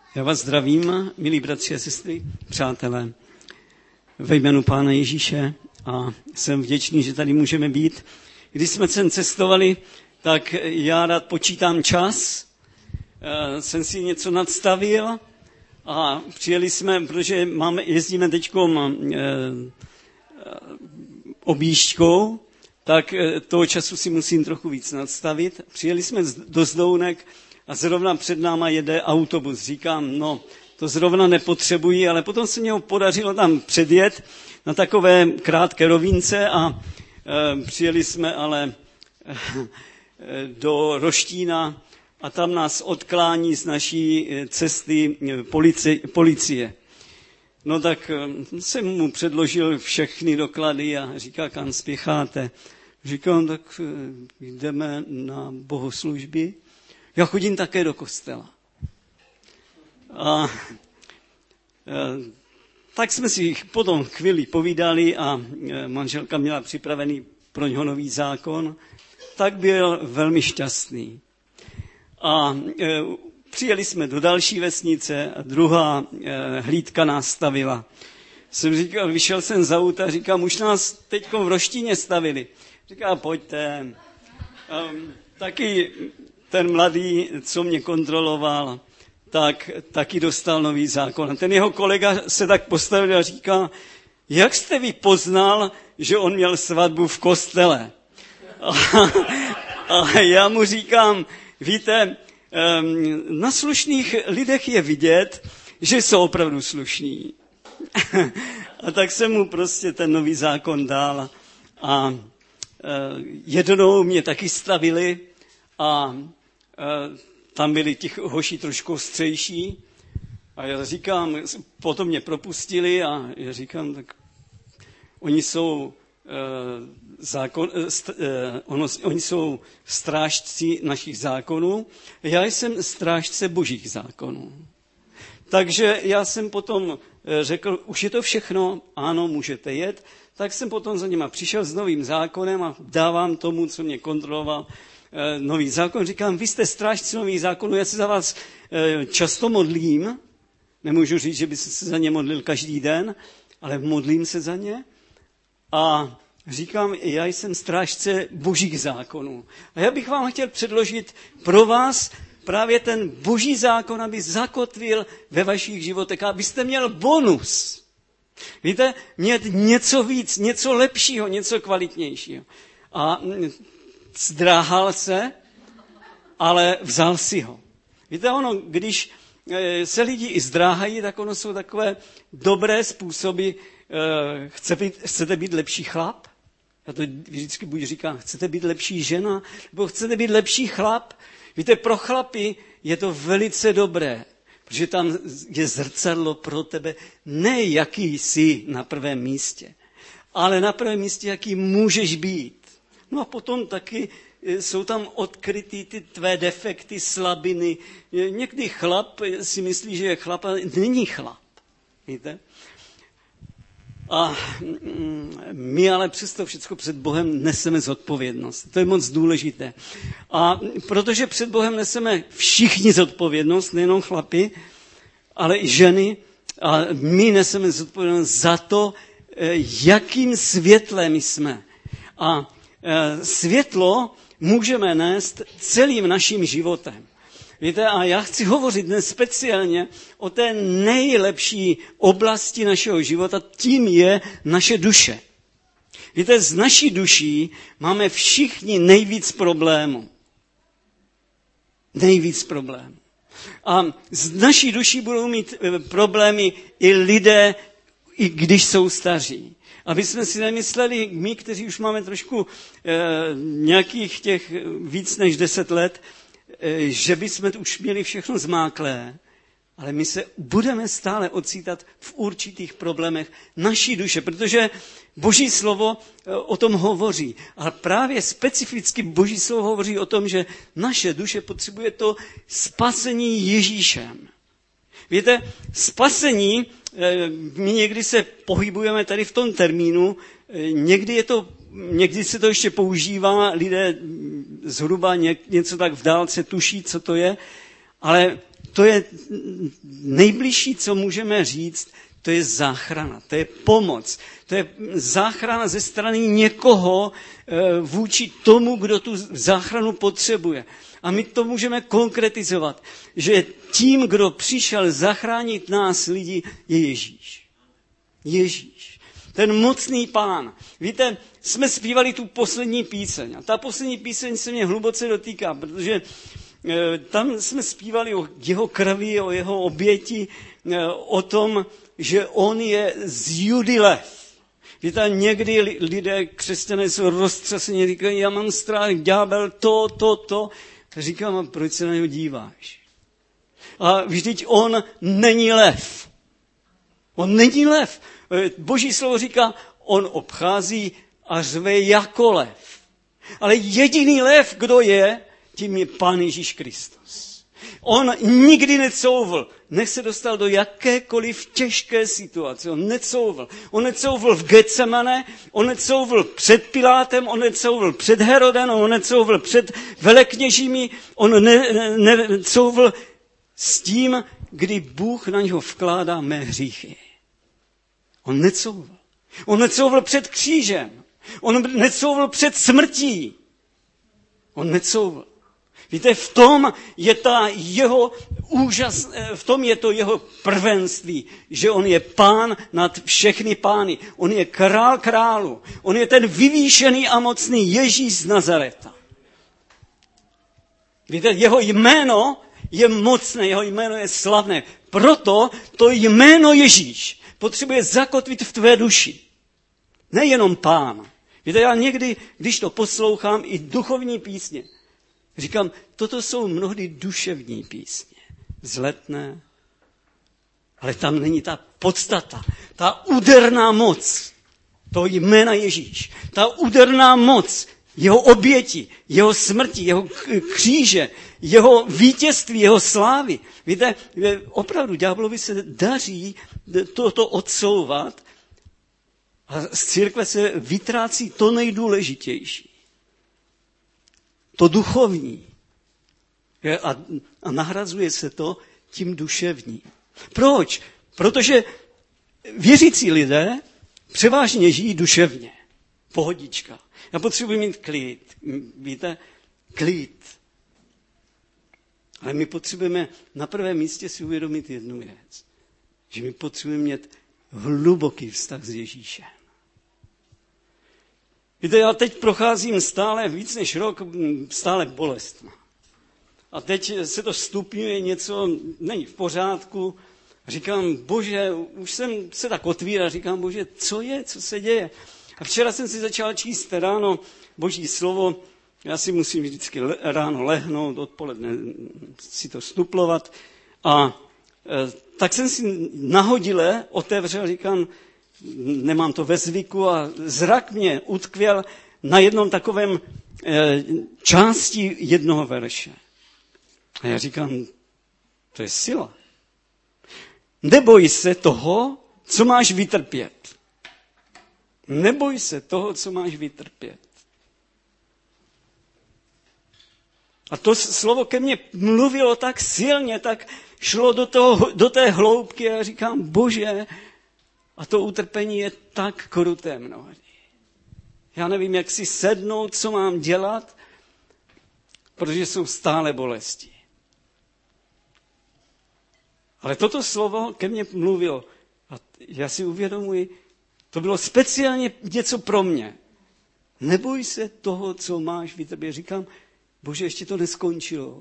Já vás zdravím, milí bratři a sestry, přátelé, ve jménu Pána Ježíše a jsem vděčný, že tady můžeme být. Když jsme sem cestovali, tak já rád počítám čas, jsem si něco nadstavil a přijeli jsme, protože jezdíme teďkom objížďkou, tak toho času si musím trochu víc nadstavit. Přijeli jsme do Zdounek a zrovna před náma jede autobus. Říkám, no, to zrovna nepotřebuji, ale potom se mě ho podařilo tam předjet na takové krátké rovince a přijeli jsme ale do Roštína a tam nás odklání z naší cesty policie. No tak jsem mu předložil všechny doklady a říká, kam spěcháte. Říkám, tak jdeme na bohoslužby. Já chodím také do kostela. A tak jsme si potom chvíli povídali a manželka měla připravený pro něho nový zákon, tak byl velmi šťastný. A přijeli jsme do další vesnice a druhá hlídka nás stavila. Vyšel jsem z auta a říkám, už nás teď v Roštíně stavili. Říká, pojďte. Taky ten mladý, co mě kontroloval, tak taky dostal nový zákon. A ten jeho kolega se tak postavil a říká, jak jste vy poznal, že on měl svatbu v kostele? A já mu říkám, víte, na slušných lidech je vidět, že jsou opravdu slušní. A tak jsem mu prostě ten nový zákon dal a jednou mě taky stavili a tam byli ti hoši trošku ostřejší a já říkám, potom mě propustili a já říkám, tak oni jsou oni jsou strážci našich zákonů, já jsem strážce božích zákonů. Takže já jsem potom řekl, už je to všechno, ano, můžete jet, tak jsem potom za nima přišel s novým zákonem a dávám tomu, co mě kontroloval, nový zákon. Říkám, vy jste strážci nových zákonů, já se za vás často modlím, nemůžu říct, že by se za ně modlil každý den, ale modlím se za ně a říkám, já jsem strážce božích zákonů. A já bych vám chtěl předložit pro vás právě ten boží zákon, aby zakotvil ve vašich životech, abyste měl bonus. Víte, mít něco víc, něco lepšího, něco kvalitnějšího. A zdráhal se, ale vzal si ho. Víte, ono, když se lidi i zdráhají, tak ono jsou takové dobré způsoby. Chcete být lepší chlap? Já to vždycky buď říkám, chcete být lepší žena, nebo chcete být lepší chlap? Víte, pro chlapy je to velice dobré, protože tam je zrcadlo pro tebe, ne jaký jsi na prvém místě, ale na prvém místě, jaký můžeš být. No a potom taky jsou tam odkrytý ty tvé defekty, slabiny. Někdy chlap si myslí, že je chlap, ale není chlap. Víte? A my ale přesto všechno před Bohem neseme zodpovědnost. To je moc důležité. A protože před Bohem neseme všichni zodpovědnost, nejenom chlapi, ale i ženy, a my neseme zodpovědnost za to, jakým světlem jsme. A světlo můžeme nést celým naším životem. Víte, a já chci hovořit dnes speciálně o té nejlepší oblasti našeho života, tím je naše duše. Víte, z naší duší máme všichni nejvíc problémů. Nejvíc problémů. A z naší duší budou mít problémy i lidé, i když jsou staří. Aby jsme si nemysleli, my, kteří už máme trošku nějakých těch víc než 10 let, že bychom už měli všechno zmáklé, ale my se budeme stále ocítat v určitých problémech naší duše, protože Boží slovo o tom hovoří. A právě specificky Boží slovo hovoří o tom, že naše duše potřebuje to spasení Ježíšem. Víte, spasení, my někdy se pohybujeme tady v tom termínu, někdy se to ještě používá, lidé zhruba něco tak v dálce tuší, co to je, ale to je nejbližší, co můžeme říct, to je záchrana, to je pomoc, to je záchrana ze strany někoho vůči tomu, kdo tu záchranu potřebuje. A my to můžeme konkretizovat, že tím, kdo přišel zachránit nás lidi, je Ježíš. Ježíš. Ten mocný Pán. Víte, jsme zpívali tu poslední píseň. A ta poslední píseň se mě hluboce dotýká, protože tam jsme zpívali o jeho krvi, o jeho oběti, o tom, že on je z Judy lev. Víte, někdy lidé, křesťané, jsou roztřesení, říkají, já mám strach, ďábel, to. Říkám, a proč se na něho díváš? A vždyť on není lev. On není lev. Boží slovo říká, on obchází a řve jako lev. Ale jediný lev, kdo je, tím je Pán Ježíš Kristus. On nikdy necouvl. Nech se dostal do jakékoliv těžké situace. On necouvl. On necouvl v Getsemane, on necouvl před Pilátem, on necouvl před Herodem, on necouvl před velekněžími, on necouvl s tím, kdy Bůh na něho vkládá mé hříchy. On necouvl. On necouvl před křížem. On necouvl před smrtí. On necouvl. Víte, v tom je v tom je to jeho prvenství, že on je Pán nad všechny pány. On je král králu. On je ten vyvýšený a mocný Ježíš z Nazareta. Víte, jeho jméno je mocné, jeho jméno je slavné. Proto to jméno Ježíš potřebuje zakotvit v tvé duši. Nejenom Pán. Víte, já někdy, když to poslouchám, i duchovní písně, říkám, toto jsou mnohdy duševní písně, vzletné, ale tam není ta podstata, ta úderná moc toho jména Ježíš, ta úderná moc jeho oběti, jeho smrti, jeho kříže, jeho vítězství, jeho slávy. Víte, opravdu ďáblovi se daří toto odsouvat a z církve se vytrácí to nejdůležitější. To duchovní. A nahrazuje se to tím duševním. Proč? Protože věřící lidé převážně žijí duševně. Pohodička. Já potřebuji mít klid. Víte? Klid. Ale my potřebujeme na prvém místě si uvědomit jednu věc. Že my potřebujeme mít hluboký vztah s Ježíšem. Víte, já teď procházím stále víc než rok, stále bolestma. A teď se to stupňuje, něco není v pořádku. Říkám, Bože, už jsem se tak otvíral, říkám, Bože, co se děje? A včera jsem si začal číst ráno Boží slovo. Já si musím vždycky ráno lehnout, odpoledne si to stuplovat. A tak jsem si nahodile otevřel, říkám, nemám to ve zvyku a zrak mě utkvěl na jednom takovém části jednoho verše. A já říkám, to je sila. Neboj se toho, co máš vytrpět. Neboj se toho, co máš vytrpět. A to slovo ke mně mluvilo tak silně, tak šlo do té hloubky a já říkám, Bože, a to utrpení je tak kruté mnohdy. Já nevím, jak si sednout, co mám dělat, protože jsou stále bolesti. Ale toto slovo ke mně mluvilo. A já si uvědomuji, to bylo speciálně něco pro mě. Neboj se toho, co máš vytrpět. Říkám, Bože, ještě to neskončilo.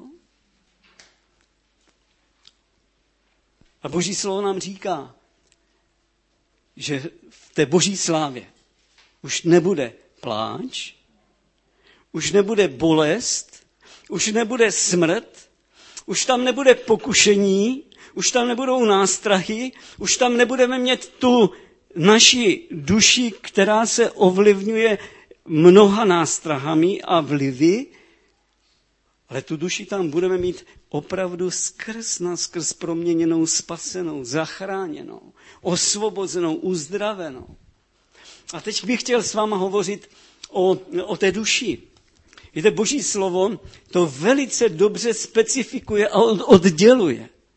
A Boží slovo nám říká, že v té Boží slávě už nebude pláč, už nebude bolest, už nebude smrt, už tam nebude pokušení, už tam nebudou nástrahy, už tam nebudeme mít tu naši duši, která se ovlivňuje mnoha nástrahami a vlivy, ale tu duši tam budeme mít opravdu skrz proměněnou, spasenou, zachráněnou, osvobozenou, uzdravenou. A teď bych chtěl s váma hovořit o té duši. Víte, Boží slovo to velice dobře specifikuje a odděluje.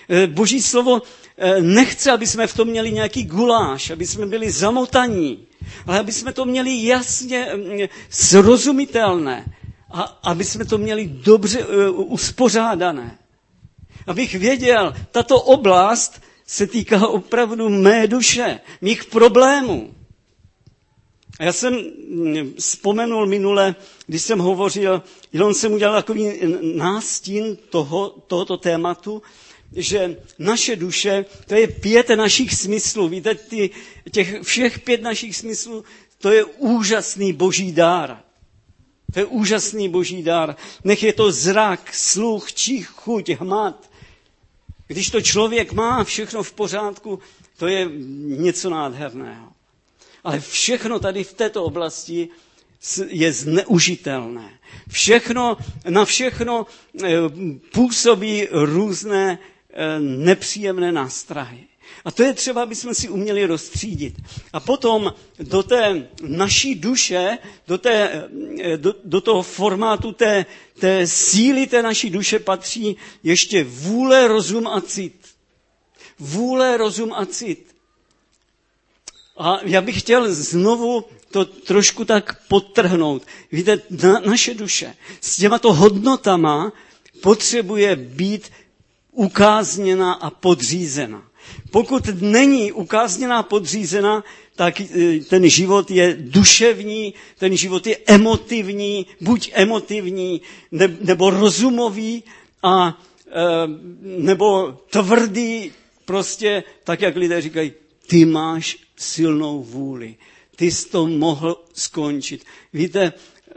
Boží slovo nechce, aby jsme v tom měli nějaký guláš, aby jsme byli zamotaní, ale aby jsme to měli jasně srozumitelné a aby jsme to měli dobře uspořádané. Abych věděl, tato oblast se týká opravdu mé duše, mých problémů. A já jsem vzpomenul minule, když jsem hovořil, jenom jsem udělal takový nástin tohoto tématu, že naše duše, to je 5 našich smyslů. Víte, těch všech 5 našich smyslů, to je úžasný boží dár. To je úžasný boží dár. Nech je to zrak, sluch, čich, chuť, hmat. Když to člověk má všechno v pořádku, to je něco nádherného. Ale všechno tady v této oblasti je zneužitelné. Na všechno působí různé nepříjemné nástrahy. A to je třeba, aby jsme si uměli rozstřídit. A potom do té naší duše, do toho formátu té síly té naší duše patří ještě vůle, rozum a cit. Vůle, rozum a cit. A já bych chtěl znovu to trošku tak podtrhnout. Víte, naše duše s těmato hodnotama potřebuje být ukázněna a podřízena. Pokud není ukázněná a podřízena, tak ten život je duševní, ten život je emotivní, buď emotivní, nebo rozumový, nebo tvrdý, prostě tak, jak lidé říkají, ty máš silnou vůli, ty jsi to mohl skončit. Víte,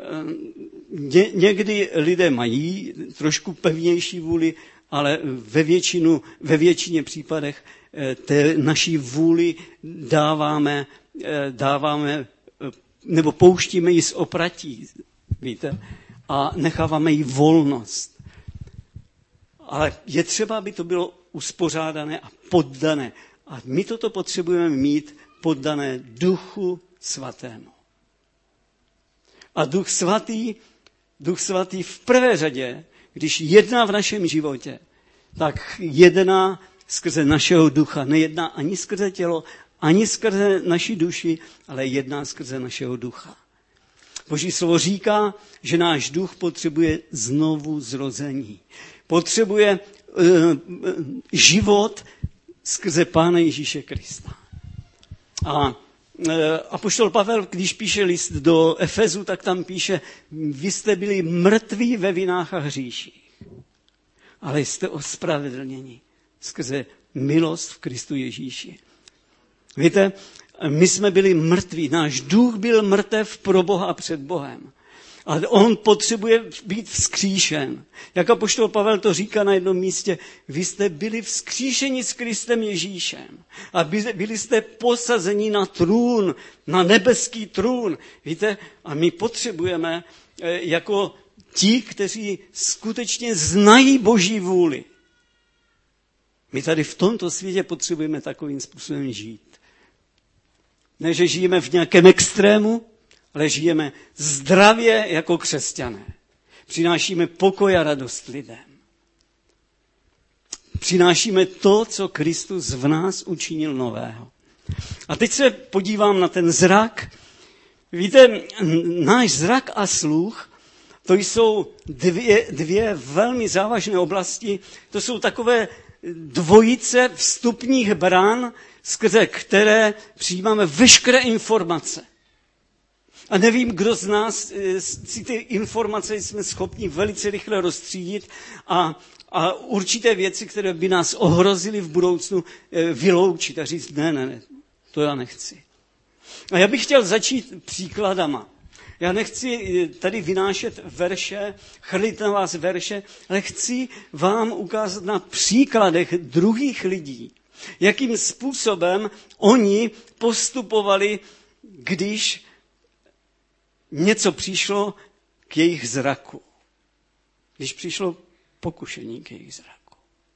někdy lidé mají trošku pevnější vůli, ale ve většině případech té naší vůli dáváme nebo pouštíme ji z opratí, víte, a necháváme jí volnost. Ale je třeba, aby to bylo uspořádané a poddané. A my toto potřebujeme mít poddané Duchu Svatému. A Duch Svatý v prvé řadě, když jedná v našem životě, tak jedná skrze našeho ducha. Nejedná ani skrze tělo, ani skrze naši duši, ale jedná skrze našeho ducha. Boží slovo říká, že náš duch potřebuje znovu zrození. Potřebuje život skrze Pána Ježíše Krista. A apoštol Pavel, když píše list do Efezu, tak tam píše, vy jste byli mrtví ve vinách a hříších, ale jste ospravedlněni skrze milost v Kristu Ježíši. Víte, my jsme byli mrtví, náš duch byl mrtev pro Boha a před Bohem. Ale on potřebuje být vzkříšen. Jak apoštol Pavel to říká na jednom místě, vy jste byli vzkříšeni s Kristem Ježíšem a byli jste posazeni na trůn, na nebeský trůn. Víte, a my potřebujeme jako ti, kteří skutečně znají Boží vůli. My tady v tomto světě potřebujeme takovým způsobem žít. Ne, že žijeme v nějakém extrému, ale žijeme zdravě jako křesťané. Přinášíme pokoj a radost lidem. Přinášíme to, co Kristus v nás učinil nového. A teď se podívám na ten zrak. Víte, náš zrak a sluch, to jsou dvě velmi závažné oblasti. To jsou takové dvojice vstupních bran, skrze které přijímáme veškeré informace. A nevím, kdo z nás si ty informace jsme schopni velice rychle rozstřídit a určité věci, které by nás ohrozily v budoucnu, vyloučit a říct, ne, to já nechci. A já bych chtěl začít příkladama. Já nechci tady vynášet verše, chrlit na vás verše, ale chci vám ukázat na příkladech druhých lidí, jakým způsobem oni postupovali, když něco přišlo k jejich zraku. Když přišlo pokušení k jejich zraku.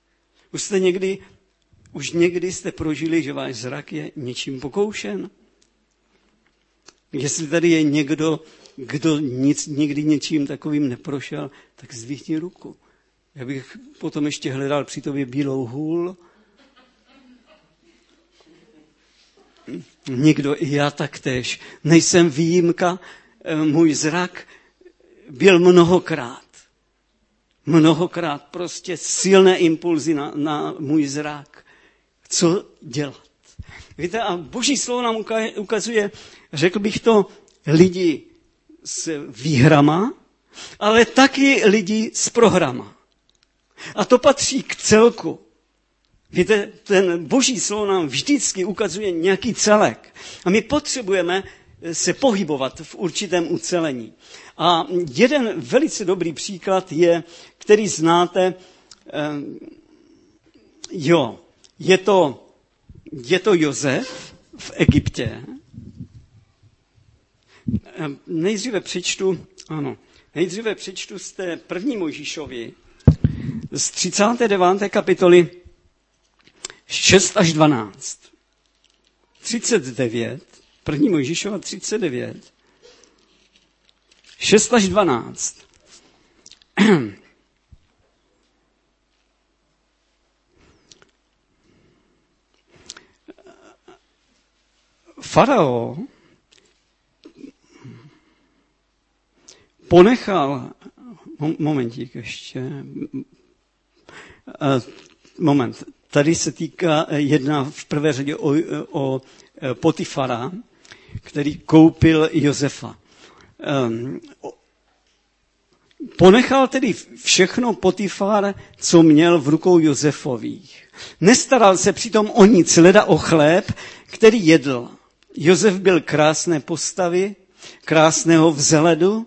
Už někdy jste prožili, že váš zrak je něčím pokoušen? Jestli tady je někdo, kdo nikdy něčím takovým neprošel, tak zdvihni ruku. Já bych potom ještě hledal při tobě bílou hůl. Nikdo, i já taktéž. Nejsem výjimka, můj zrak byl mnohokrát prostě silné impulzy na můj zrak. Co dělat? Víte, a Boží slovo nám ukazuje, řekl bych to, lidi s výhrama, ale taky lidi s prohrama. A to patří k celku. Víte, ten Boží slovo nám vždycky ukazuje nějaký celek. A my potřebujeme se pohybovat v určitém ucelení. A jeden velice dobrý příklad je, který znáte, je to Josef v Egyptě. Nejdříve přečtu z té první Mojžíšovi, z 39. kapitoly 6 až 12. 39, první Mojžíšova 39, 6 až 12. Farao ponechal, momentík ještě, tady se jedná v prvé řadě o Potifara, který koupil Josefa. Ponechal tedy všechno Potifar, co měl v rukou Josefových. Nestaral se přitom o nic, leda o chléb, který jedl. Josef byl krásné postavy, krásného vzhledu.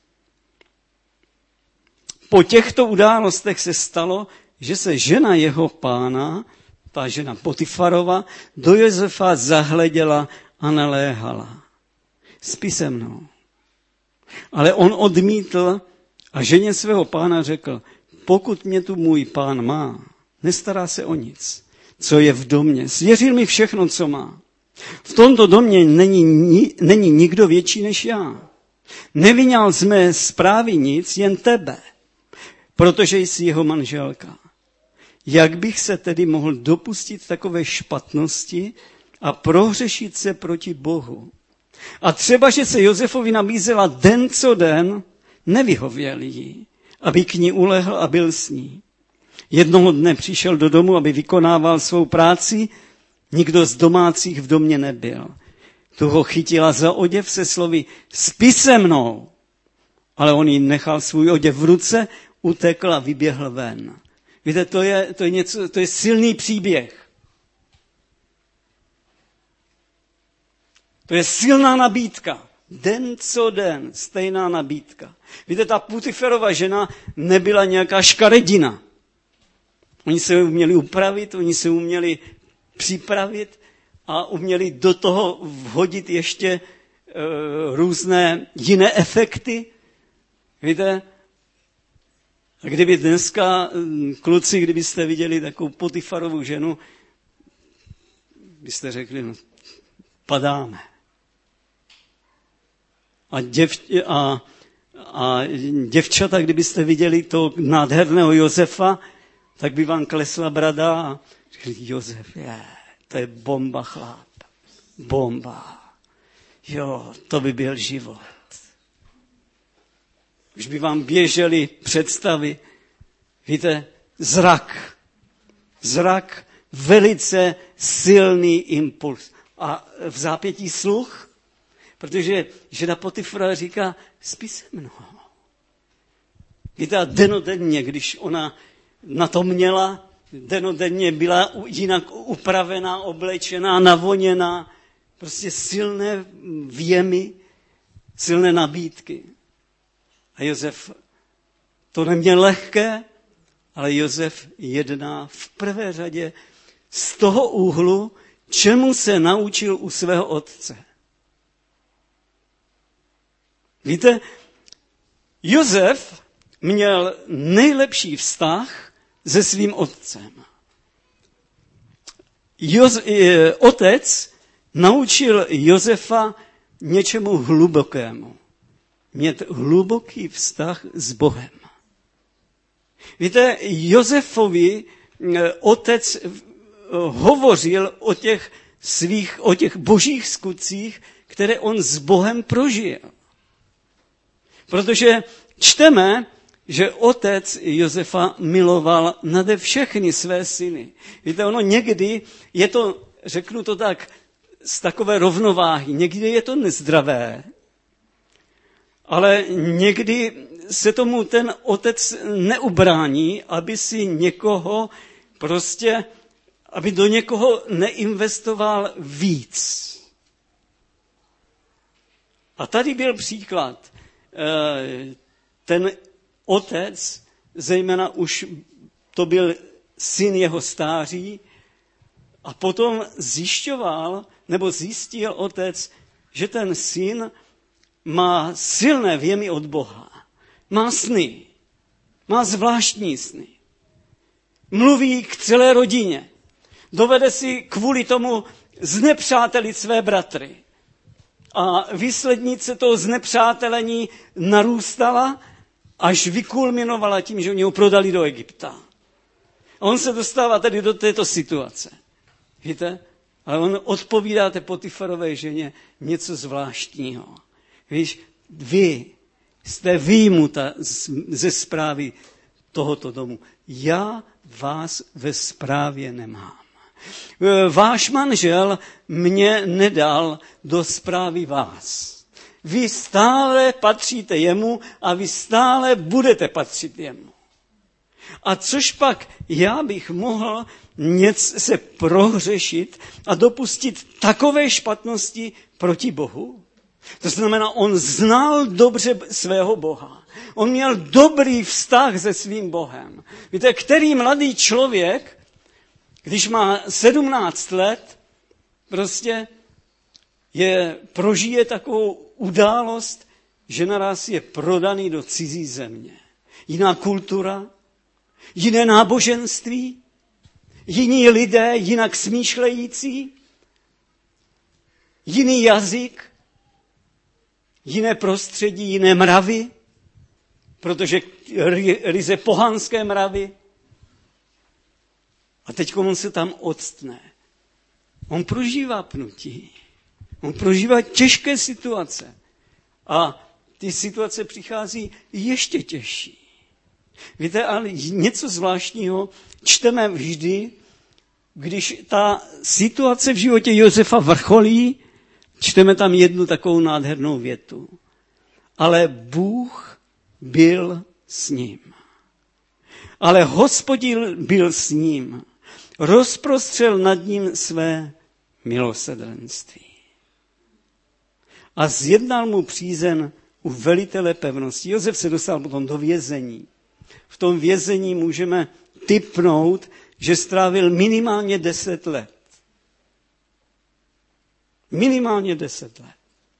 Po těchto událostech se stalo, že se žena jeho pána, ta žena Potifarova, do Josefa zahleděla a naléhala. Spí se mnou. Ale on odmítl a ženě svého pána řekl, pokud mě tu můj pán má, nestará se o nic, co je v domě. Svěřil mi všechno, co má. V tomto domě není nikdo větší než já. Neviněl z mé zprávy nic, jen tebe, protože jsi jeho manželka. Jak bych se tedy mohl dopustit takové špatnosti a prohřešit se proti Bohu? A třeba, že se Josefovi nabízela den co den, nevyhověl jí, aby k ní ulehl a byl s ní. Jednoho dne přišel do domu, aby vykonával svou práci, nikdo z domácích v domě nebyl. Tu ho chytila za oděv se slovy, spí se mnou. Ale on jí nechal svůj oděv v ruce, utekl a vyběhl ven. Víte, to je silný příběh. To je silná nabídka. Den co den, stejná nabídka. Víte, ta Potifarova žena nebyla nějaká škaredina. Oni se uměli upravit, oni se uměli připravit a uměli do toho vhodit ještě různé jiné efekty. Víte, a kdyby dneska, kluci, kdybyste viděli takovou Potifarovu ženu, byste řekli, no, padáme. A děvčata, kdybyste viděli to nádherného Josefa, tak by vám klesla brada a řekli, Josef, to je bomba chlap. Bomba. Jo, to by byl život. Už by vám běžely představy. Víte, zrak, velice silný impuls. A v zápětí sluch, protože žena Potifara říká, spí se mnou. Víte, a denodenně, když ona na to měla, denodenně byla jinak upravená, oblečená, navoněná, prostě silné vjemy, silné nabídky. A Josef to neměl lehké, ale Josef jedná v prvé řadě z toho úhlu, čemu se naučil u svého otce. Víte, Josef měl nejlepší vztah se svým otcem. Otec naučil Josefa něčemu hlubokému. Mít hluboký vztah s Bohem. Víte, Josefovi otec hovořil o těch božích skutcích, které on s Bohem prožil. Protože čteme, že otec Josefa miloval nade všechny své syny. Víte, ono někdy je to, řeknu to tak, z takové rovnováhy, někdy je to nezdravé, ale někdy se tomu ten otec neubrání, aby si někoho aby do někoho neinvestoval víc. A tady byl příklad. Ten otec, zejména už to byl syn jeho stáří, a potom zjistil otec, že ten syn má silné věmy od Boha. Má sny. Má zvláštní sny. Mluví k celé rodině. Dovede si kvůli tomu znepřátelit své bratry. A výslednice toho znepřátelení narůstala, až vykulminovala tím, že oni ho prodali do Egypta. A on se dostává tedy do této situace. Víte? Ale on odpovídá té Potifarové ženě něco zvláštního. Víš, vy jste vyjmuta ze správy tohoto domu. Já vás ve správě nemám. Váš manžel mě nedal do správy vás. Vy stále patříte jemu a vy stále budete patřit jemu. A což pak já bych mohl se prohřešit a dopustit takové špatnosti proti Bohu? To znamená, on znal dobře svého Boha. On měl dobrý vztah se svým Bohem. Víte, který mladý člověk, když má 17 let, prožije takovou událost, že naraz je prodaný do cizí země. Jiná kultura, jiné náboženství, jiní lidé, jinak smýšlející, jiný jazyk, jiné prostředí, jiné mravy, protože ryze pohanské mravy. A teď on se tam odstne. On prožívá pnutí. On prožívá těžké situace. A ty situace přichází ještě těžší. Víte, ale něco zvláštního čteme vždy, když ta situace v životě Josefa vrcholí, čteme tam jednu takovou nádhernou větu. Ale Bůh byl s ním. Ale Hospodin byl s ním. Rozprostřel nad ním své milosrdenství. A zjednal mu přízen u velitele pevnosti. Josef se dostal potom do vězení. V tom vězení můžeme tipnout, že strávil minimálně 10 let. Minimálně 10 let.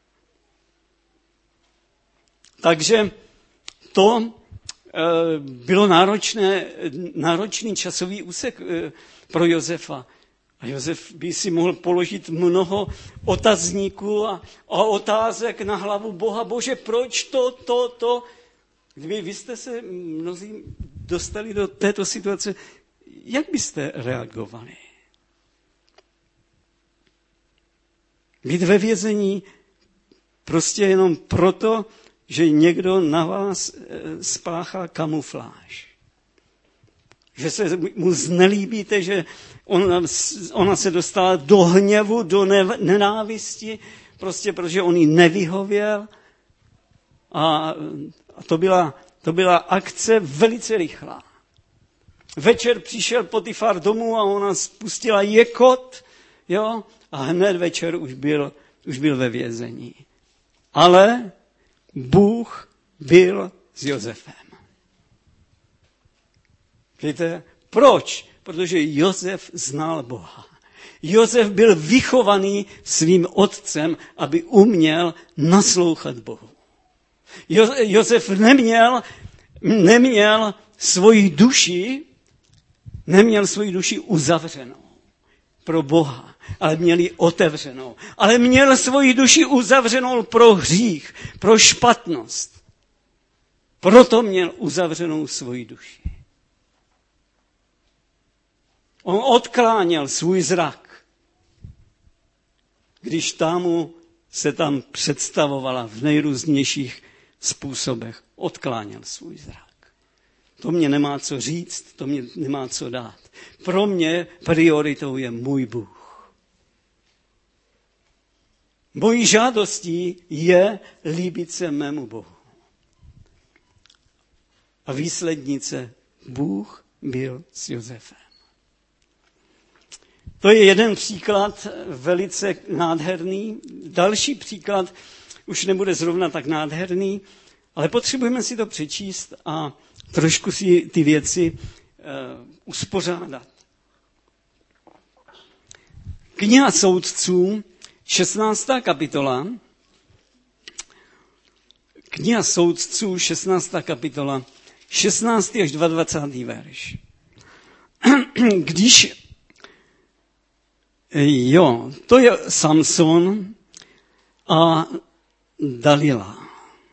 Takže to bylo náročný časový úsek pro Josefa. A Josef by si mohl položit mnoho otazníků a otázek na hlavu Boha. Bože, proč to? Kdyby vy jste se mnozí dostali do této situace, jak byste reagovali? Být ve vězení prostě jenom proto, že někdo na vás spáchá kamufláž. Že se mu znelíbíte, že ona se dostala do hněvu, do nenávisti, prostě protože on jí nevyhověl. A to byla akce velice rychlá. Večer přišel Potifar domů a ona spustila jekot, jo, a hned večer už byl ve vězení. Ale Bůh byl s Josefem. Víte, proč? Protože Josef znal Boha. Josef byl vychovaný svým otcem, aby uměl naslouchat Bohu. Josef neměl svoji duši uzavřenou pro Boha, ale měl ji otevřenou. Ale měl svoji duši uzavřenou pro hřích, pro špatnost. Proto měl uzavřenou svoji duši. On odkláněl svůj zrak, když támu se tam představovala v nejrůznějších způsobech. Odkláněl svůj zrak. To mě nemá co říct, to mě nemá co dát. Pro mě prioritou je můj Bůh. Mojí žádostí je líbit se mému Bohu. A výslednice Bůh byl s Josefem. To je jeden příklad velice nádherný. Další příklad už nebude zrovna tak nádherný, ale potřebujeme si to přečíst a trošku si ty věci uspořádat. Kniha Soudců, 16. kapitola. Kniha Soudců, 16. kapitola, 16. až 22. verš. To je Samson a Dalila.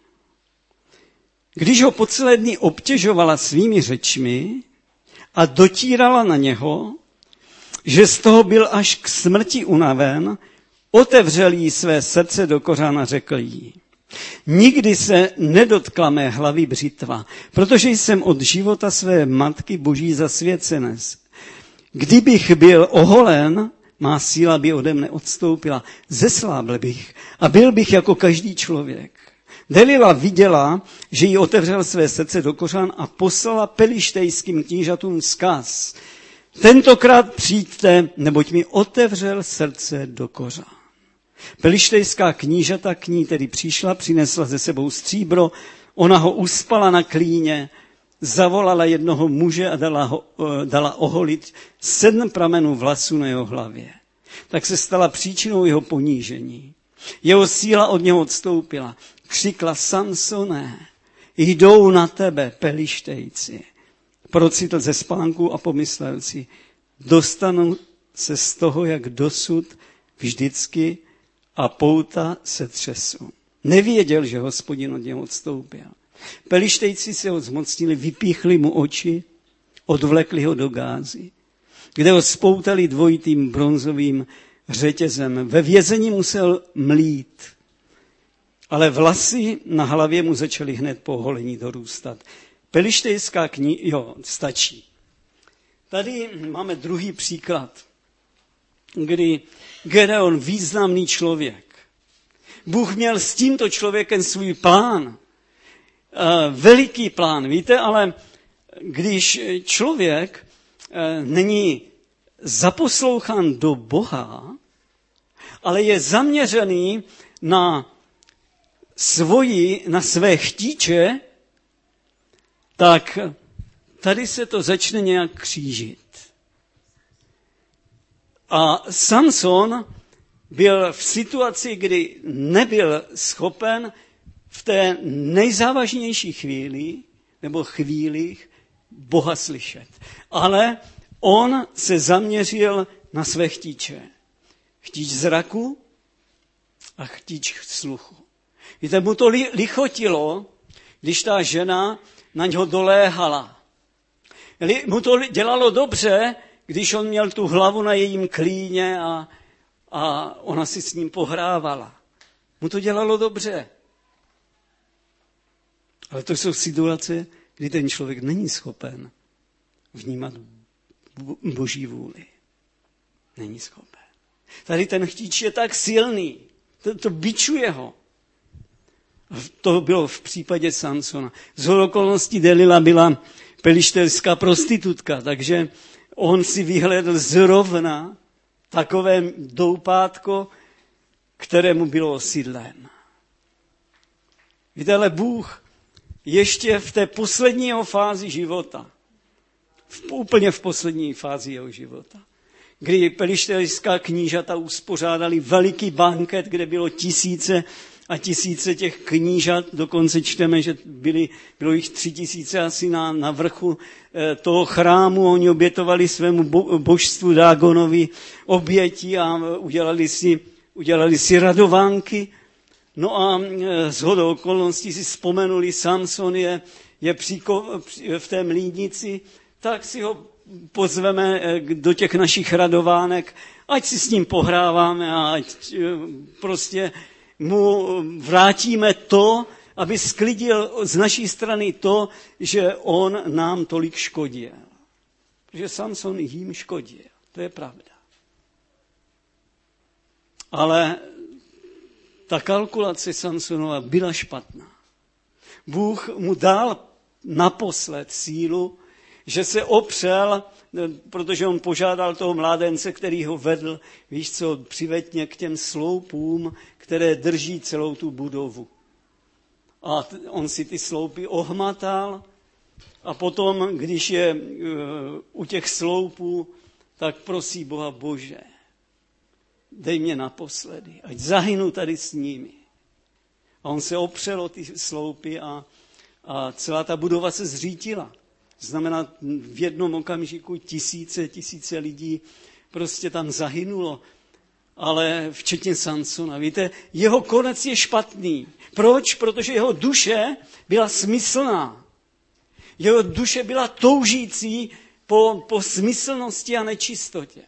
Když ho po celé dny obtěžovala svými řečmi a dotírala na něho, že z toho byl až k smrti unaven, otevřel jí své srdce do kořán a řekl jí: nikdy se nedotkla mé hlavy břitva, protože jsem od života své matky Boží zasvěcenec. Kdybych byl oholen, má síla by ode mne odstoupila, zeslábl bych a byl bych jako každý člověk. Delila viděla, že jí otevřel své srdce do kořán a poslala pelištejským knížatům vzkaz: tentokrát přijďte, neboť mi otevřel srdce do kořán. Pelištejská knížata k ní tedy přišla, přinesla ze sebou stříbro, ona ho uspala na klíně, zavolala jednoho muže a dala oholit 7 pramenů vlasů na jeho hlavě. Tak se stala příčinou jeho ponížení. Jeho síla od něho odstoupila. Křikla: Samsone, jdou na tebe pelištejci. Procitl ze spánku a pomyslel si: dostanu se z toho, jak dosud vždycky, a pouta se třesu. Nevěděl, že Hospodin od něho odstoupil. Pelištejci se ho zmocnili, vypíchli mu oči, odvlekli ho do Gázy, kde ho spoutali dvojitým bronzovým řetězem. Ve vězení musel mlít, ale vlasy na hlavě mu začaly hned po oholení dorůstat. Pelištejská stačí. Tady máme druhý příklad, kdy Gedeon, významný člověk. Bůh měl s tímto člověkem svůj plán. Veliký plán, víte, ale když člověk není zaposlouchán do Boha, ale je zaměřený na své chtíče, tak tady se to začne nějak křížit. A Samson byl v situaci, kdy nebyl schopen v té nejzávažnější chvílích Boha slyšet. Ale on se zaměřil na své chtíče. Chtíč zraku a chtíč sluchu. Víte, mu to lichotilo, když ta žena na něho doléhala. Mu to dělalo dobře, když on měl tu hlavu na jejím klíně a ona si s ním pohrávala. Mu to dělalo dobře. Ale to jsou situace, kdy ten člověk není schopen vnímat Boží vůli. Není schopen. Tady ten chtíč je tak silný, to bičuje ho. To bylo v případě Samsona. Shodou okolností Delila byla pelištejská prostitutka, takže on si vyhledl zrovna takové doupátko, kterému bylo osídlen. Víte, ale Bůh ještě v té poslední jeho fázi života, úplně v poslední fázi jeho života, kdy pelištejská knížata uspořádali veliký banket, kde bylo tisíce a tisíce těch knížat, dokonce čteme, že bylo jich 3000 asi na vrchu toho chrámu, oni obětovali svému božstvu Dágonovi oběti a udělali si radovánky. No a shodou okolností si vzpomenuli, Samson je v té mlýnici, tak si ho pozveme do těch našich radovánek, ať si s ním pohráváme a ať prostě mu vrátíme to, aby sklidil z naší strany to, že on nám tolik škodil. Protože Samson jim škodil, to je pravda. Ale ta kalkulace Samsonova byla špatná. Bůh mu dal naposled sílu, že se opřel, protože on požádal toho mládence, který ho vedl, víš co, přiveď mě k těm sloupům, které drží celou tu budovu. A on si ty sloupy ohmatal a potom, když je u těch sloupů, tak prosí Boha, Bože, dej mě naposledy, ať zahynu tady s nimi. A on se opřel o ty sloupy a celá ta budova se zřítila. Znamená, v jednom okamžiku tisíce lidí prostě tam zahynulo. Ale včetně Samsona. Víte, jeho konec je špatný. Proč? Protože jeho duše byla smyslná. Jeho duše byla toužící po smyslnosti a nečistotě.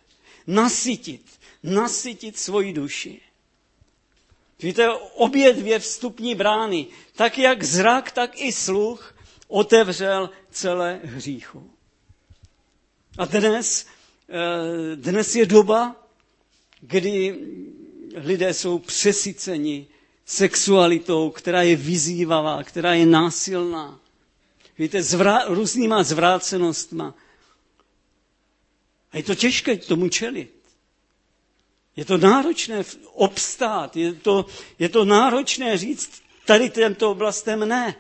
Nasytit svoji duši. Víte, obě dvě vstupní brány, tak jak zrak, tak i sluch, otevřel celé hříchu. A dnes je doba, kdy lidé jsou přesyceni sexualitou, která je vyzývavá, která je násilná. Víte, různýma zvrácenostma. A je to těžké tomu čelit. Je to náročné obstát, je to náročné říct tady těmto oblastem ne.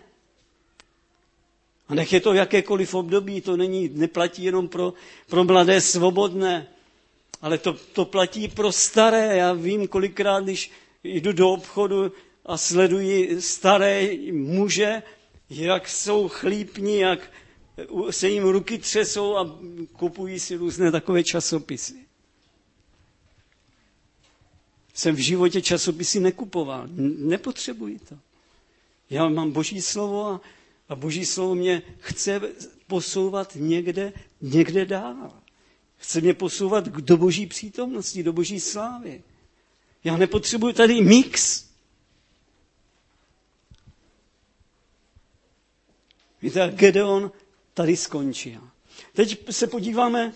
A nech je to v jakékoliv období, to neplatí jenom pro mladé svobodné, ale to platí pro staré. Já vím kolikrát, když jdu do obchodu a sleduji staré muže, jak jsou chlípní, jak se jim ruky třesou a kupují si různé takové časopisy. Jsem v životě časopisy nekupoval, nepotřebuji to. Já mám Boží slovo a Boží slovo mě chce posouvat někde dál. Chce mě posouvat do Boží přítomnosti, do Boží slávy. Já nepotřebuji tady mix. Víte, Gedeon tady skončil. Teď se podíváme,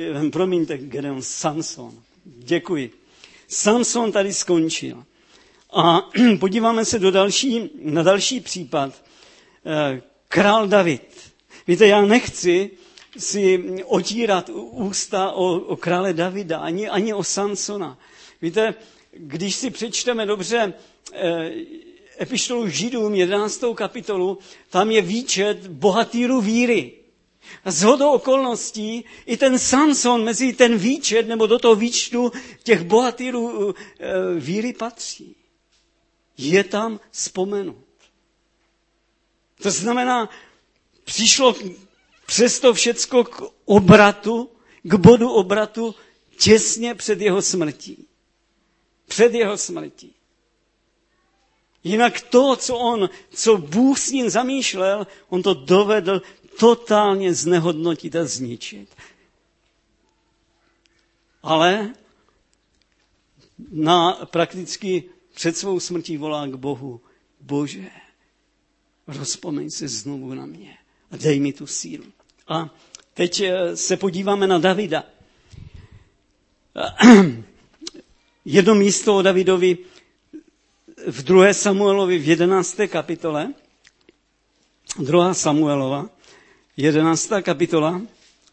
Samson. Děkuji. Samson tady skončil. A podíváme se na další případ. Král David. Víte, já nechci si otírat ústa o krále Davida, ani o Samsona. Víte, když si přečteme dobře epištolu Židům, 11. kapitolu, tam je výčet bohatýrů víry. A shodou okolností i ten Samson mezi ten výčet, nebo do toho výčtu těch bohatýrů víry patří. Je tam vzpomenut. To znamená, přišlo přesto všecko k bodu obratu těsně před jeho smrtí. Před jeho smrtí. Jinak to, co Bůh s ním zamýšlel, on to dovedl totálně znehodnotit a zničit. Ale prakticky před svou smrtí volá k Bohu: Bože, rozpomeň se znovu na mě a dej mi tu sílu. A teď se podíváme na Davida. Jedno místo o Davidovi v 2. Samuelovi v 11. kapitole. 2. Samuelova, 11. kapitola.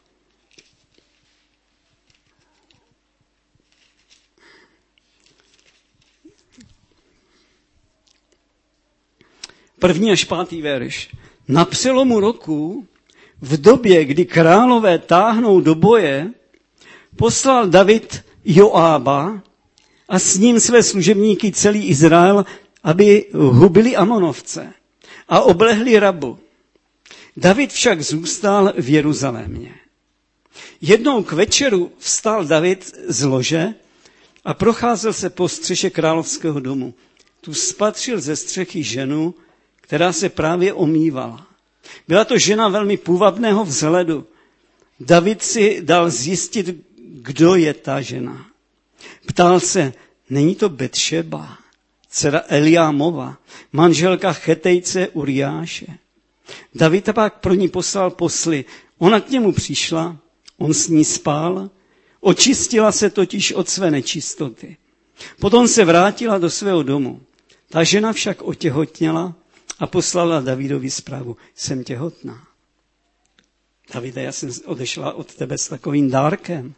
První až 5. verš. Na přelomu roku, v době, kdy králové táhnou do boje, poslal David Joába a s ním své služebníky celý Izrael, aby hubili Amonovce a oblehli Rabu. David však zůstal v Jeruzalémě. Jednou k večeru vstal David z lože a procházel se po střeše královského domu. Tu spatřil ze střechy ženu, která se právě omývala. Byla to žena velmi půvabného vzhledu David si dal zjistit, kdo je ta žena. Ptal se, není to Betšeba, dcera Eliámova, manželka Chetejce Uriáše. David pak pro ní poslal posly. Ona k němu přišla, on s ní spál, očistila se totiž od své nečistoty. Potom se vrátila do svého domu. Ta žena však otěhotněla a poslala Davidovi zprávu. Jsem těhotná. Davide, já jsem odešla od tebe s takovým dárkem.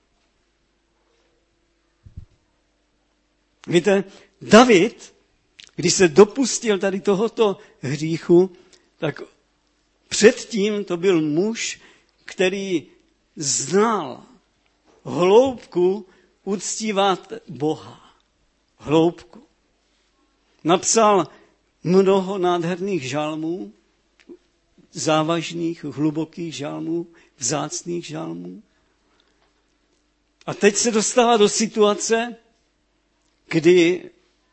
Víte, David, když se dopustil tady tohoto hříchu, tak předtím to byl muž, který znal hloubku uctívat Boha. Hloubku. Napsal mnoho nádherných žalmů, závažných, hlubokých žalmů, vzácných žalmů. A teď se dostává do situace, kdy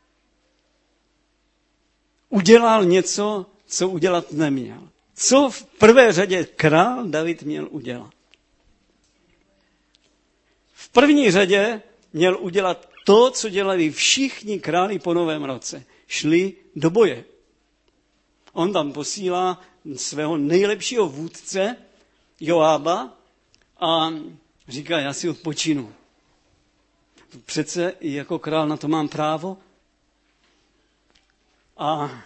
udělal něco, co udělat neměl. Co v prvé řadě král David měl udělat? V první řadě měl udělat to, co dělali všichni králi po Novém roce. Šli do boje. On tam posílá svého nejlepšího vůdce, Joába, a říká, já si odpočinu. Přece jako král na to mám právo. A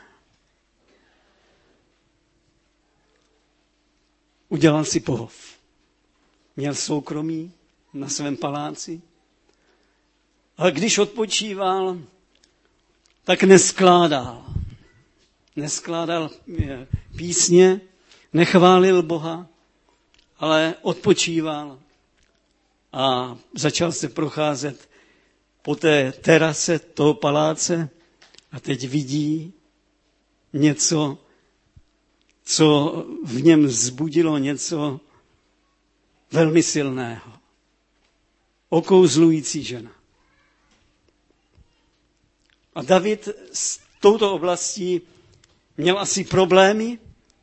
udělal si pohov. Měl soukromí na svém paláci. A když odpočíval, tak neskládal. Neskládal písně, nechválil Boha, ale odpočíval a začal se procházet po té terase toho paláce a teď vidí něco, co v něm vzbudilo něco velmi silného. Okouzlující žena. A David s touto oblastí měl asi problémy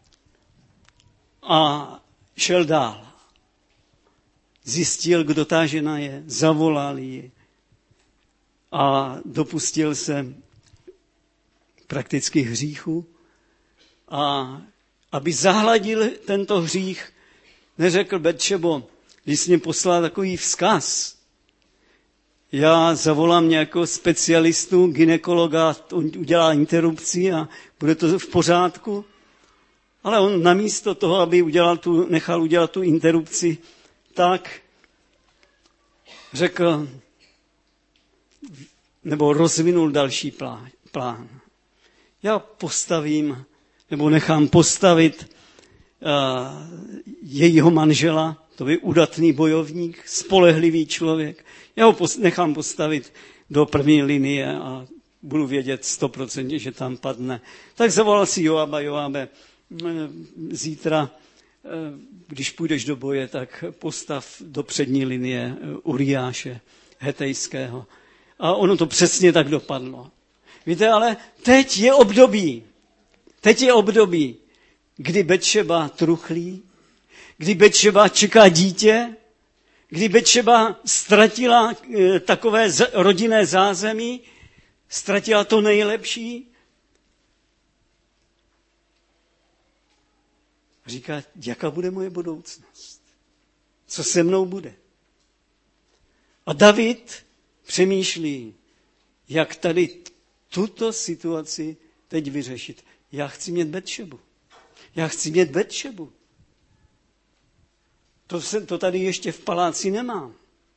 a šel dál. Zjistil, kdo ta žena je, zavolal ji a dopustil se prakticky hříchu. A aby zahladil tento hřích, neřekl Betšebo, když jsi mě poslal takový vzkaz, já zavolám nějakého specialistu, gynekologa, on udělá interrupci a bude to v pořádku. Ale on namísto toho, aby nechal udělat tu interrupci, tak řekl, nebo rozvinul další plán. Já postavím, nebo nechám postavit jejího manžela, to je udatný bojovník, spolehlivý člověk. Já ho nechám postavit do první linie a budu vědět 100%, že tam padne. Tak zavolal si Joába, Joábe, zítra, když půjdeš do boje, tak postav do přední linie Uriáše Hetejského. A ono to přesně tak dopadlo. Víte, ale teď je období, kdy Betšeba truchlí, kdy Betšeba čeká dítě, kdy Betšeba ztratila takové rodinné zázemí, ztratila to nejlepší. Říká, jaká bude moje budoucnost? Co se mnou bude? A David přemýšlí, jak tady tuto situaci teď vyřešit. Já chci mít Betšebu. To tady ještě v paláci nemám.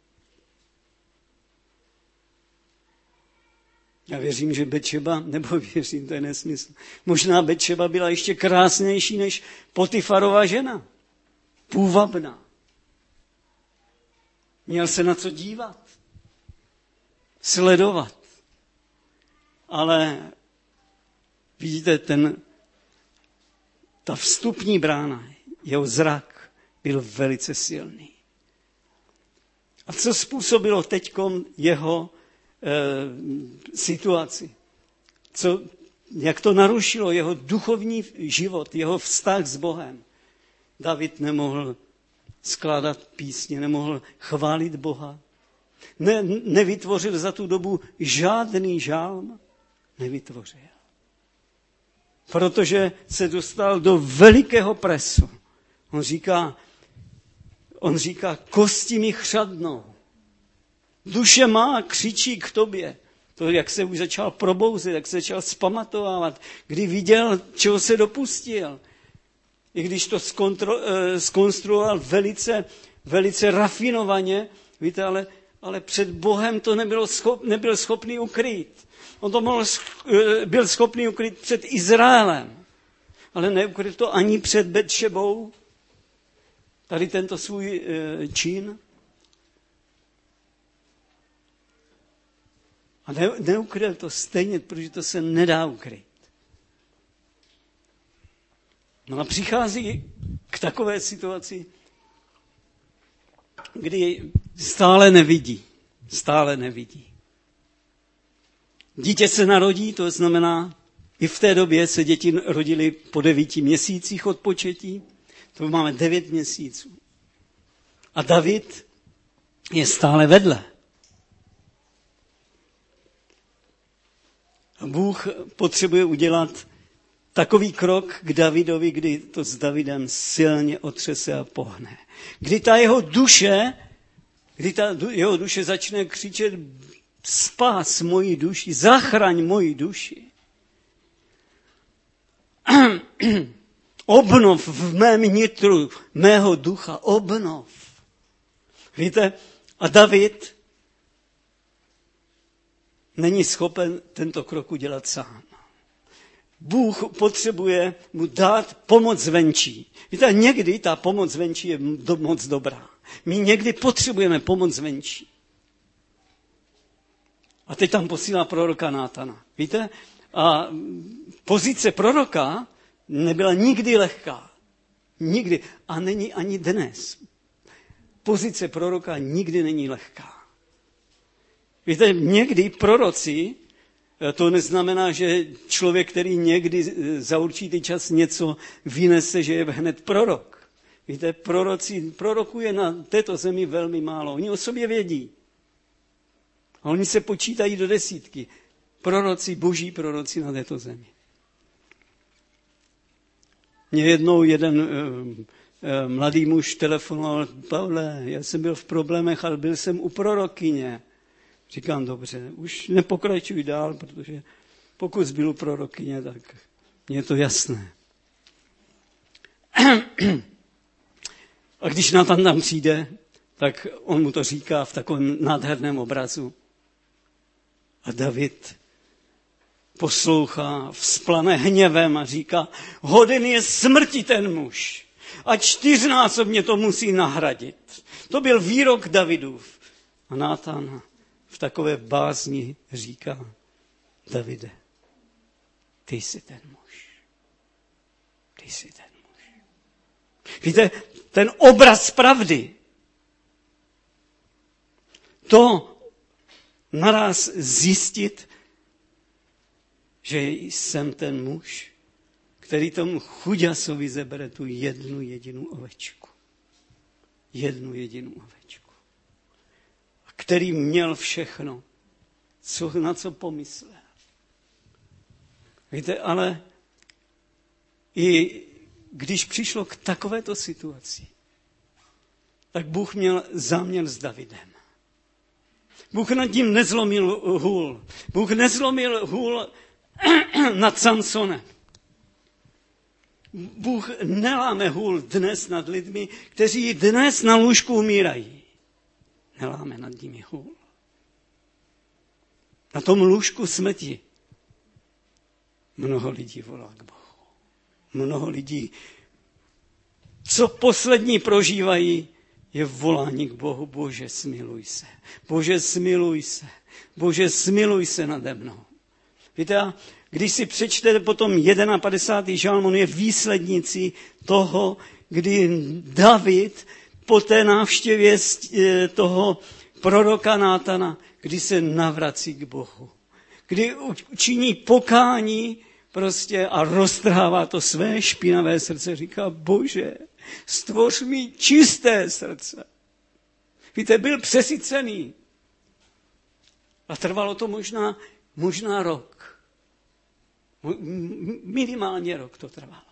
Já věřím, že Betšeba, nebo věřím, to je nesmysl. Možná Betšeba byla ještě krásnější než Potifarova žena. Půvabná. Měl se na co dívat. Sledovat. Ale vidíte, ta vstupní brána, jeho zrak byl velice silný. A co způsobilo teďkom jeho situaci? Jak to narušilo jeho duchovní život, jeho vztah s Bohem? David nemohl skládat písně, nemohl chválit Boha. Nevytvořil za tu dobu žádný žálm. Nevytvořil. Protože se dostal do velikého presu. On říká, kosti mi chřadnou. Duše má křičí k tobě. To, jak se už začal probouzet, jak se začal zpamatovávat, kdy viděl, čeho se dopustil. I když to zkonstruoval velice rafinovaně, víte, ale před Bohem to nebyl schopný ukrýt. On to byl schopný ukrýt před Izraelem, ale neukryl to ani před Betšebou, tady tento svůj čin. A neukryl to stejně, protože to se nedá ukryt. No a přichází k takové situaci, kdy stále nevidí. Dítě se narodí, to znamená, i v té době se děti rodily po 9 měsících od početí, to máme 9 měsíců. A David je stále vedle. A Bůh potřebuje udělat takový krok k Davidovi, kdy to s Davidem silně otřese a pohne. Kdy ta jeho duše začne křičet, spás moji duši, zachraň moji duši. Obnov v mém nitru, mého ducha, obnov. Víte, a David není schopen tento krok udělat sám. Bůh potřebuje mu dát pomoc zvenčí. Víte, někdy ta pomoc zvenčí je moc dobrá. My někdy potřebujeme pomoc zvenčí. A teď tam posílá proroka Nátana. Víte? A pozice proroka nebyla nikdy lehká. Nikdy. A není ani dnes. Pozice proroka nikdy není lehká. Víte, někdy proroci, to neznamená, že člověk, který někdy za určitý čas něco vynese, že je hned prorok. Víte, proroků je na této zemi velmi málo. Oni o sobě vědí. A oni se počítají do 10. Proroci, boží proroci na této zemi. Mě jednou jeden mladý muž telefonoval, Pavle, já jsem byl v problémech, ale byl jsem u prorokyně. Říkám, dobře, už nepokračuj dál, protože pokud jsi byl u prorokyně, tak mně je to jasné. A když Natan tam přijde, tak on mu to říká v takovém nádherném obrazu. A David poslouchá, vzplane hněvem a říká, hoden je smrti ten muž a 4násobně to musí nahradit. To byl výrok Davidův. A Nátan v takové bázni říká, Davide, ty jsi ten muž. Ty jsi ten muž. Víte, ten obraz pravdy, to naraz zjistit, že jsem ten muž, který tomu chuďasovi zabere tu jednu jedinou ovečku. Jednu jedinou ovečku. A který měl všechno, na co pomyslel. Víte, ale i když přišlo k takovéto situaci, tak Bůh měl záměr s Davidem. Bůh nad tím nezlomil hůl. Bůh nezlomil hůl nad Samsonem. Bůh neláme hůl dnes nad lidmi, kteří dnes na lůžku umírají. Neláme nad nimi hůl. Na tom lůžku smrti mnoho lidí volá k Bohu. Mnoho lidí, co poslední prožívají, je volání k Bohu. Bože, smiluj se. Bože, smiluj se. Bože, smiluj se nade mnou. Víte, a když si přečtete potom 51. žalm, on je výslednicí toho, kdy David po té návštěvě toho proroka Nátana, kdy se navrací k Bohu. Kdy učiní pokání prostě a roztrhává to své špinavé srdce. Říká, Bože, stvoř mi čisté srdce. Víte, byl přesycený. A trvalo to možná rok. Minimálně rok to trvalo.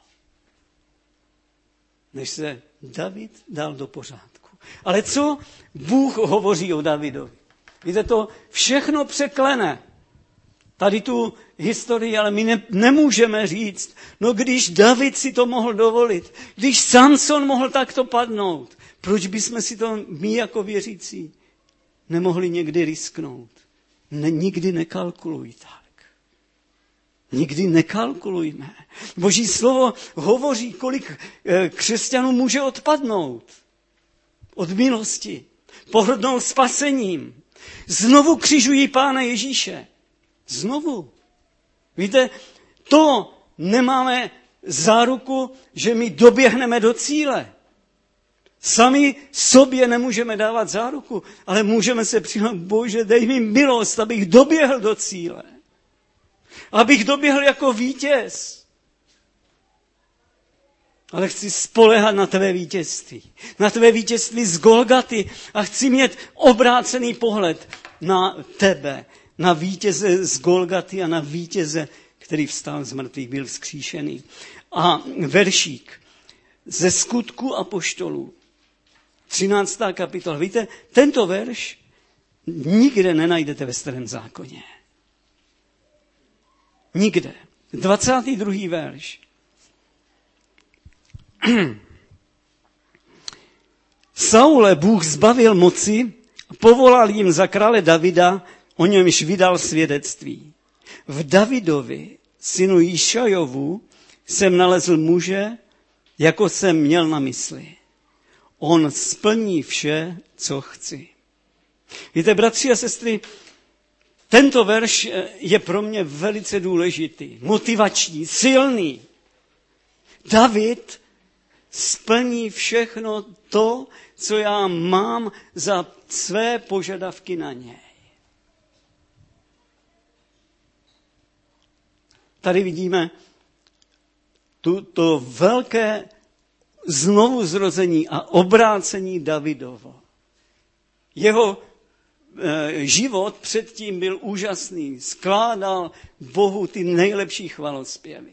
Než se David dal do pořádku. Ale co Bůh hovoří o Davidovi? Víte, to všechno překlene. Tady tu historii, ale my nemůžeme říct, no když David si to mohl dovolit, když Samson mohl takto padnout, proč bychom si to my jako věřící nemohli někdy risknout? Nikdy nekalkuluj tak. Nikdy nekalkulujme. Boží slovo hovoří, kolik křesťanů může odpadnout od milosti, pohrdnout spasením. Znovu křižují Pána Ježíše. Znovu. Víte, to nemáme záruku, že my doběhneme do cíle. Sami sobě nemůžeme dávat záruku, ale můžeme se přihnout, Bože, dej mi milost, abych doběhl do cíle. Abych doběhl jako vítěz. Ale chci spoléhat na tvé vítězství. Na tvé vítězství z Golgaty a chci mít obrácený pohled na tebe, na vítěze z Golgaty a na vítěze, který vstal z mrtvých, byl vzkříšený. A veršík ze Skutků apoštolů, 13. kapitola. Víte, tento verš nikde nenajdete ve Starém zákoně. Nikde. 22. verš. Saule Bůh zbavil moci, povolal jim za krále Davida, o němž vydal svědectví. V Davidovi, synu Jíšajovu, jsem nalezl muže, jako jsem měl na mysli. On splní vše, co chci. Víte, bratři a sestry, tento verš je pro mě velice důležitý, motivační, silný. David splní všechno to, co já mám za své požadavky na něj. Tady vidíme to velké znovuzrození a obrácení Davidovo. Jeho život předtím byl úžasný. Skládal Bohu ty nejlepší chvalospěvy.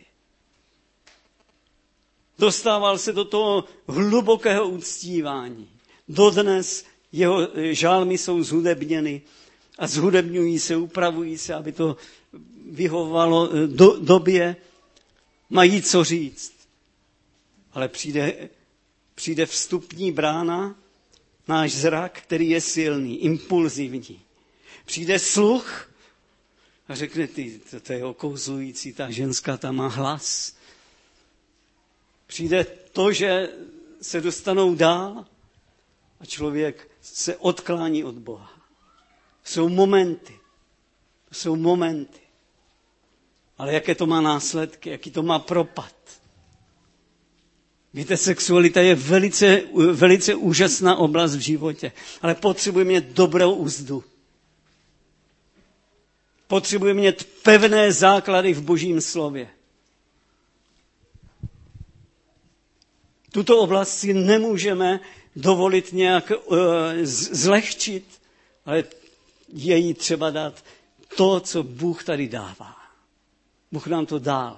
Dostával se do toho hlubokého uctívání. Dodnes jeho žálmy jsou zhudebněny a zhudebňují se, upravují se, aby to vyhovovalo době. Mají co říct. Ale přijde vstupní brána, náš zrak, který je silný, impulzivní. Přijde sluch a řekne, to je okouzlující, ta ženská tam má hlas. Přijde to, že se dostanou dál a člověk se odklání od Boha. Jsou momenty. Ale jaké to má následky, jaký to má propad. Víte, sexualita je velice, velice úžasná oblast v životě, ale potřebujeme mít dobrou úzdu. Potřebujeme mít pevné základy v Božím slově. Tuto oblast si nemůžeme dovolit nějak zlehčit, ale je jí třeba dát to, co Bůh tady dává. Bůh nám to dal.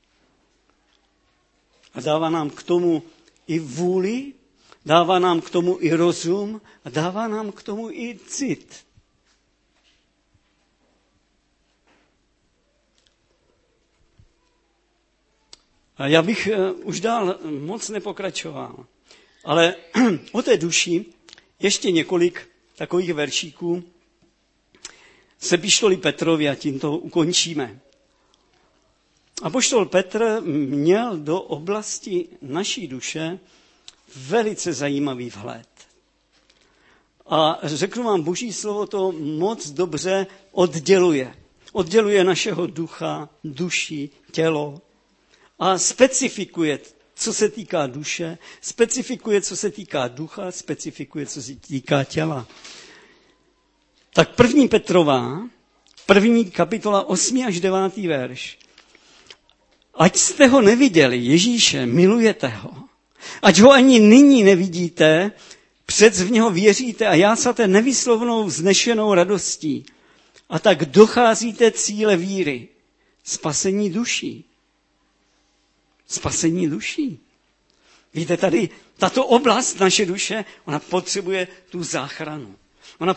A dává nám k tomu i vůli, dává nám k tomu i rozum a dává nám k tomu i cit. A já bych už dál moc nepokračoval, ale o té duši ještě několik takových veršíků z epištoly Petrovi a tím to ukončíme. Apoštol Petr měl do oblasti naší duše velice zajímavý vhled. A řeknu vám, Boží slovo to moc dobře odděluje. Odděluje našeho ducha, duši, tělo a specifikuje, co se týká duše, specifikuje, co se týká ducha, specifikuje, co se týká těla. Tak 1. Petrová, 1. kapitola 8. až 9. verš. Ať jste ho neviděli, Ježíše, milujete ho. Ať ho ani nyní nevidíte, přec v něho věříte a jásáte nevyslovnou vznešenou radostí. A tak docházíte cíle víry. Spasení duší. Spasení duší. Víte, tady tato oblast naše duše, ona potřebuje tu záchranu. Ona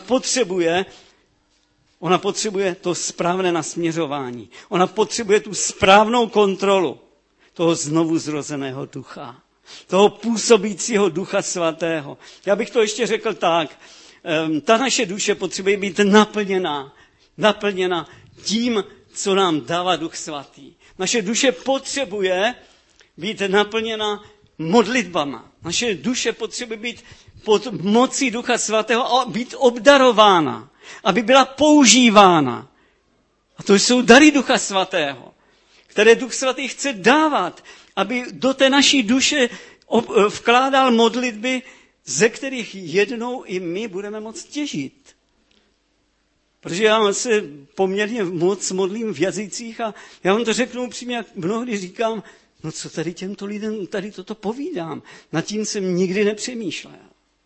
potřebuje to správné nasměřování. Ona potřebuje tu správnou kontrolu toho znovu zrozeného ducha. Toho působícího Ducha Svatého. Já bych to ještě řekl tak. Ta naše duše potřebuje být naplněna tím, co nám dává Duch Svatý. Naše duše potřebuje být naplněna modlitbama. Naše duše potřebuje být pod mocí Ducha Svatého a být obdarována, aby byla používána. A to jsou dary Ducha Svatého, které Duch Svatý chce dávat, aby do té naší duše vkládal modlitby, ze kterých jednou i my budeme moct těžit. Protože já se poměrně moc modlím v jazycích a já vám to řeknu upřímně, jak mnohdy říkám, no co tady těmto lidem tady toto povídám. Nad tím jsem nikdy nepřemýšlel.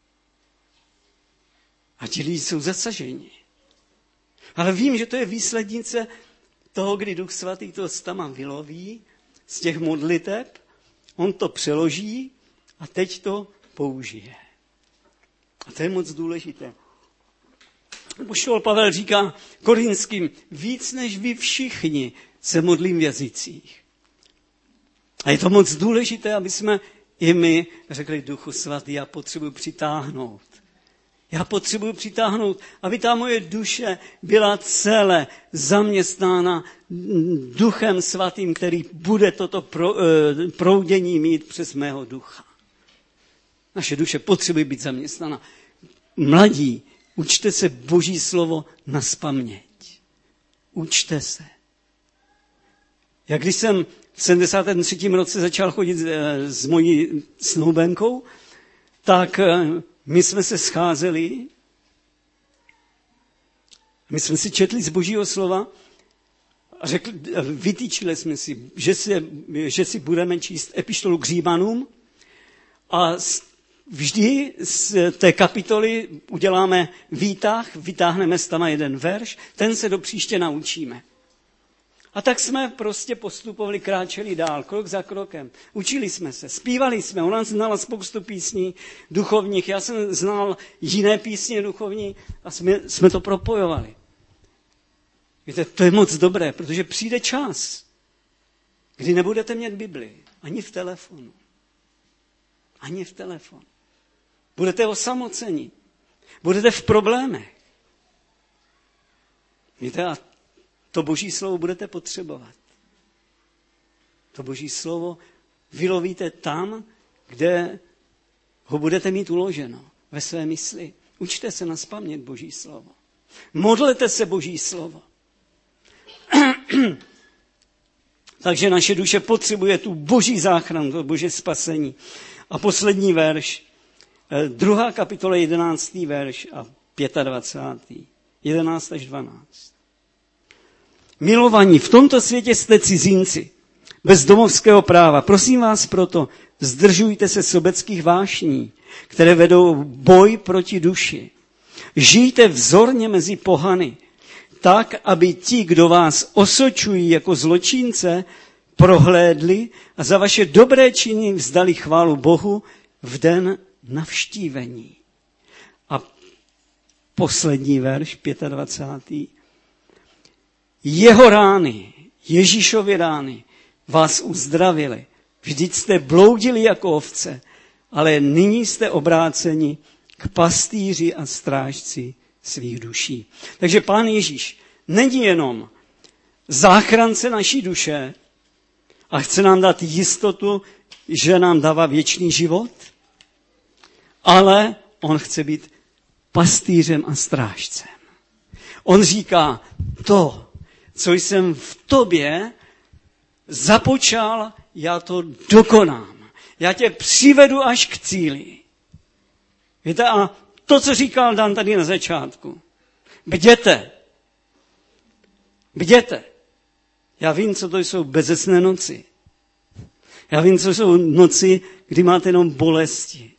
A ti lidi jsou zasaženi. Ale vím, že to je výslednice toho, kdy Duch Svatý to tam vyloví z těch modliteb, on to přeloží a teď to použije. A to je moc důležité. Apoštol Pavel říká Korinským, víc než vy všichni se modlím v jazycích. A je to moc důležité, aby jsme i my řekli Duchu Svatý, já potřebuji přitáhnout. Já potřebuji přitáhnout, aby ta moje duše byla celé zaměstnána Duchem Svatým, který bude toto proudění mít přes mého ducha. Naše duše potřebuje být zaměstnána. Mladí, učte se Boží slovo nazpaměť. Učte se. Jak když jsem v 73. roce začal chodit s mojí snoubenkou, tak my jsme se scházeli, my jsme si četli z Božího slova a vytýčili jsme si, že si budeme číst epištolu k Římanům a vždy z té kapitoly uděláme výtah, vytáhneme z tam jeden verš, ten se do příště naučíme. A tak jsme prostě postupovali, kráčeli dál, krok za krokem. Učili jsme se, zpívali jsme, ona znala spoustu písní duchovních, já jsem znal jiné písně duchovní a jsme to propojovali. Víte, to je moc dobré, protože přijde čas, kdy nebudete mít Bibli, ani v telefonu. Ani v telefonu. Budete osamoceni, budete v problémech. Víte, a to Boží slovo budete potřebovat. To Boží slovo vylovíte tam, kde ho budete mít uloženo ve své mysli. Učte se nazpamět Boží slovo. Modlete se Boží slovo. Takže naše duše potřebuje tu Boží záchranu, to Boží spasení. A poslední verš, 2. kapitola 11. verš a 25. 11 až 12. Milovaní, v tomto světě jste cizinci, bez domovského práva. Prosím vás proto, zdržujte se sobeckých vášní, které vedou boj proti duši. Žijte vzorně mezi pohany, tak, aby ti, kdo vás osočují jako zločince, prohlédli a za vaše dobré činy vzdali chválu Bohu v den navštívení. A poslední verš, 25. Jeho rány, Ježíšovy rány, vás uzdravili. Vždyť jste bloudili jako ovce, ale nyní jste obráceni k pastýři a strážci svých duší. Takže Pán Ježíš není jenom záchránce naší duše a chce nám dát jistotu, že nám dává věčný život, ale on chce být pastýřem a strážcem. On říká, to, co jsem v tobě započal, já to dokonám. Já tě přivedu až k cíli. Víte, a to, co říkal Dan tady na začátku. Bděte. Bděte. Já vím, co to jsou bezesné noci. Já vím, co jsou noci, kdy máte jenom bolesti.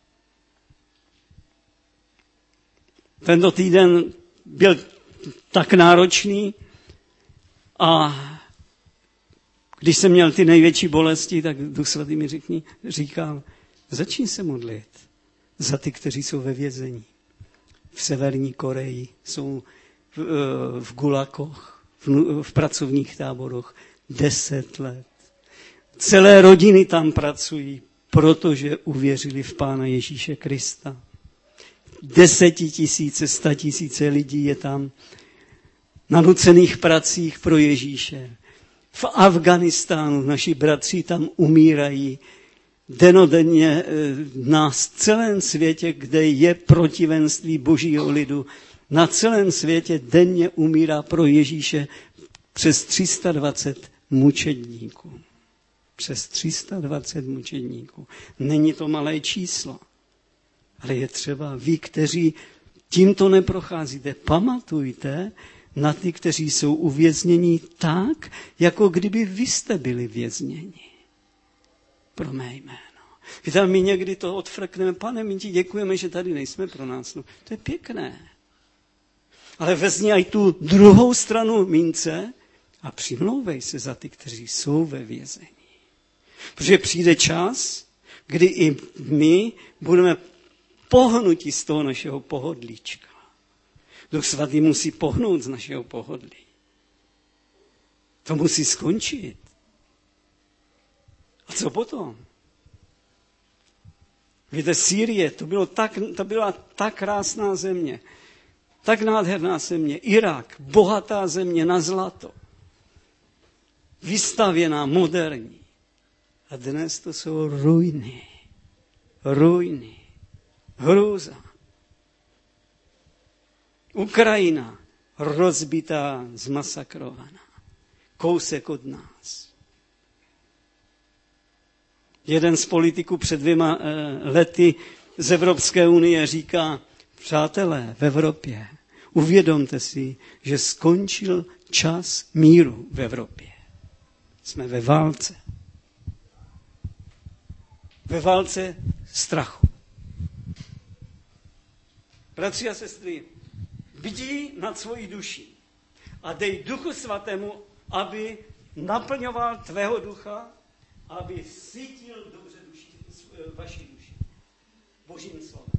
Tento týden byl tak náročný a když jsem měl ty největší bolesti, tak Duch Svatý mi říkal, začni se modlit za ty, kteří jsou ve vězení. V Severní Koreji jsou v gulakoch, v pracovních táboroch 10 let. Celé rodiny tam pracují, protože uvěřili v Pána Ježíše Krista. 10 000, 100 000 lidí je tam na nucených pracích pro Ježíše. V Afghánistánu naši bratři tam umírají denodenně na celém světě, kde je protivenství Božího lidu. Na celém světě denně umírá pro Ježíše přes 320 mučedníků. Přes 320 mučedníků. Není to malé číslo. Ale je třeba vy, kteří tímto neprocházíte, pamatujte na ty, kteří jsou uvězněni tak, jako kdyby vy jste byli vězněni. Pro mé jméno. Víte, my někdy to odfrkneme, Pane, my ti děkujeme, že tady nejsme pro nás. No, to je pěkné. Ale vezmi aj tu druhou stranu mince a přimlouvej se za ty, kteří jsou ve vězení. Protože přijde čas, kdy i my budeme pohnuti z toho našeho pohodlíčka. Duch Svatý musí pohnout z našeho pohodlí. To musí skončit. A co potom? Víte, Sýrie, to byla tak krásná země, tak nádherná země. Irák, bohatá země na zlato. Vystavěná, moderní. A dnes to jsou ruiny. Ruiny. Hrůza. Ukrajina rozbitá, zmasakrovaná. Kousek od nás. Jeden z politiků před 2 lety z Evropské unie říká, přátelé v Evropě, uvědomte si, že skončil čas míru v Evropě. Jsme ve válce. Ve válce strachu. Bratři a sestry, bdí nad svojí duší a dej Duchu Svatému, aby naplňoval tvého ducha, aby cítil dobře vaši duši. Božím slovem.